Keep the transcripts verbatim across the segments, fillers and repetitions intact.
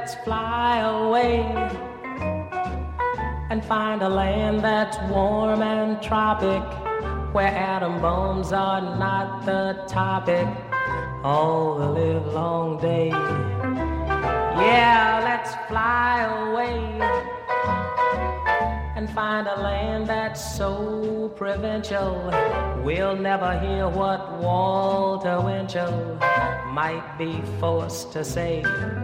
let's fly away and find a land that's warm and tropic, where atom bombs are not the topic all the live long day. Yeah, let's fly away and find a land that's so provincial we'll never hear what Walter Winchell might be forced to say.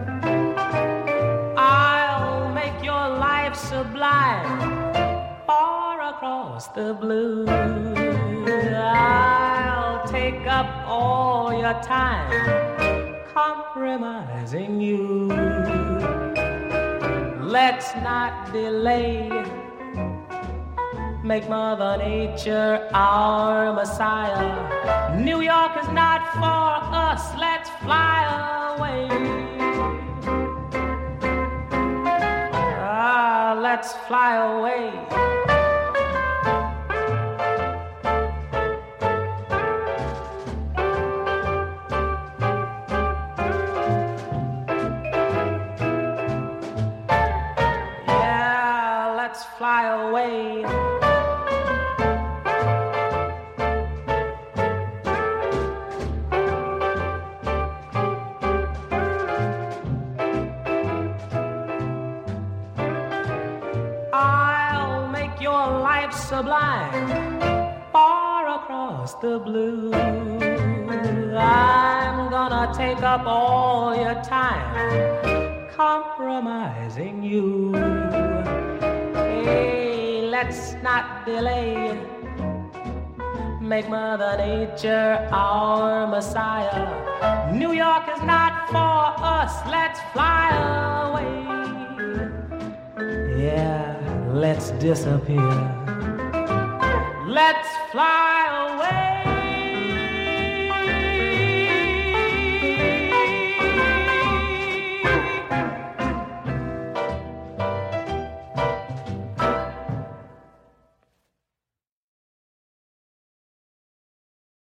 I'll make your life sublime far across the blue. I'll take up all your time, compromising you. Let's not delay, make Mother Nature our Messiah. New York is not for us, let's fly away. Ah, let's fly away. Yeah, let's fly away. Sublime far across the blue. I'm gonna take up all your time, compromising you. Hey, let's not delay, make Mother Nature our Messiah. New York is not for us, let's fly away. Yeah, let's disappear. Let's fly away.